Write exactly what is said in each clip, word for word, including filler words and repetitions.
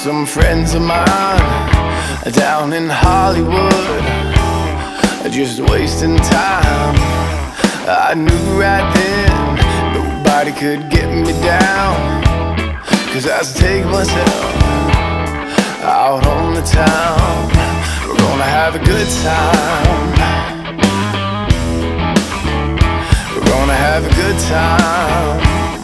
some friends of mine down in Hollywood, just wasting time. I knew right then nobody could get me down, 'cause I take myself out on the town. We're gonna have a good time. We're gonna have a good time.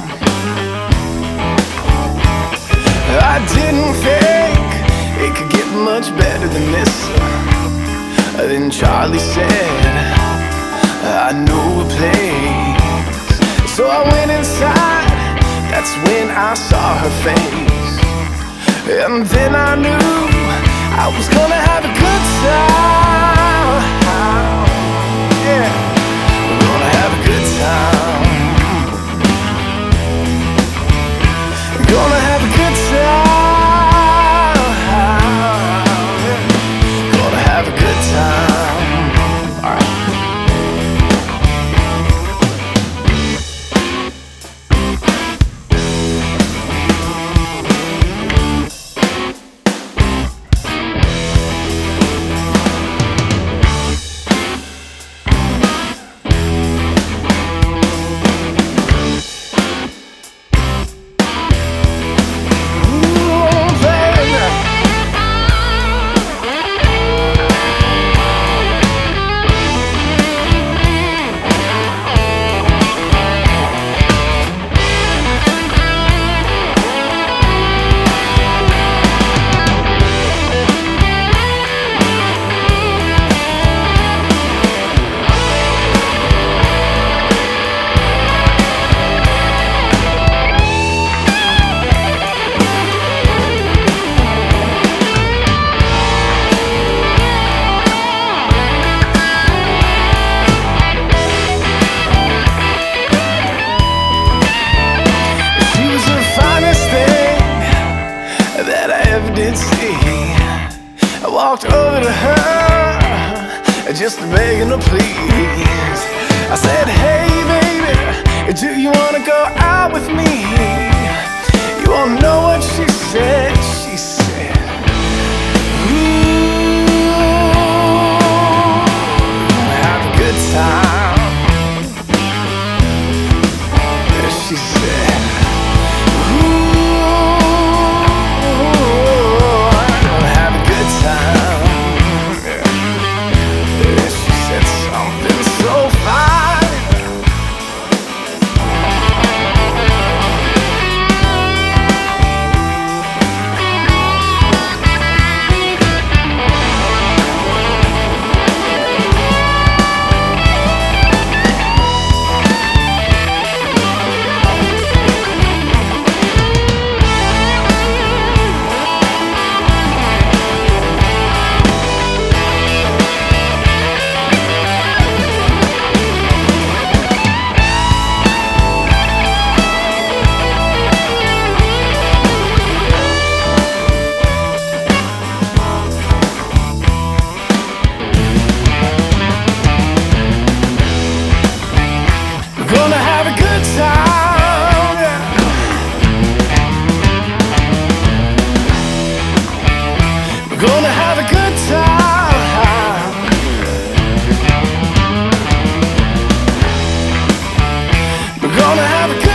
I didn't think it could get much better than this. Then Charlie said, I know a place. So I went inside, that's when I saw her face. And then I knew I was gonna have a good time. Yeah, we're gonna have a good time. We're gonna have a good time. Gonna have a good time. All right. I walked over to her, just begging her please. I said, hey baby, do you wanna go out with me? You won't know what she said. She said, ooh, have a good time. She said, gonna have a good time, yeah. We're gonna have a good time. We're gonna have a good time.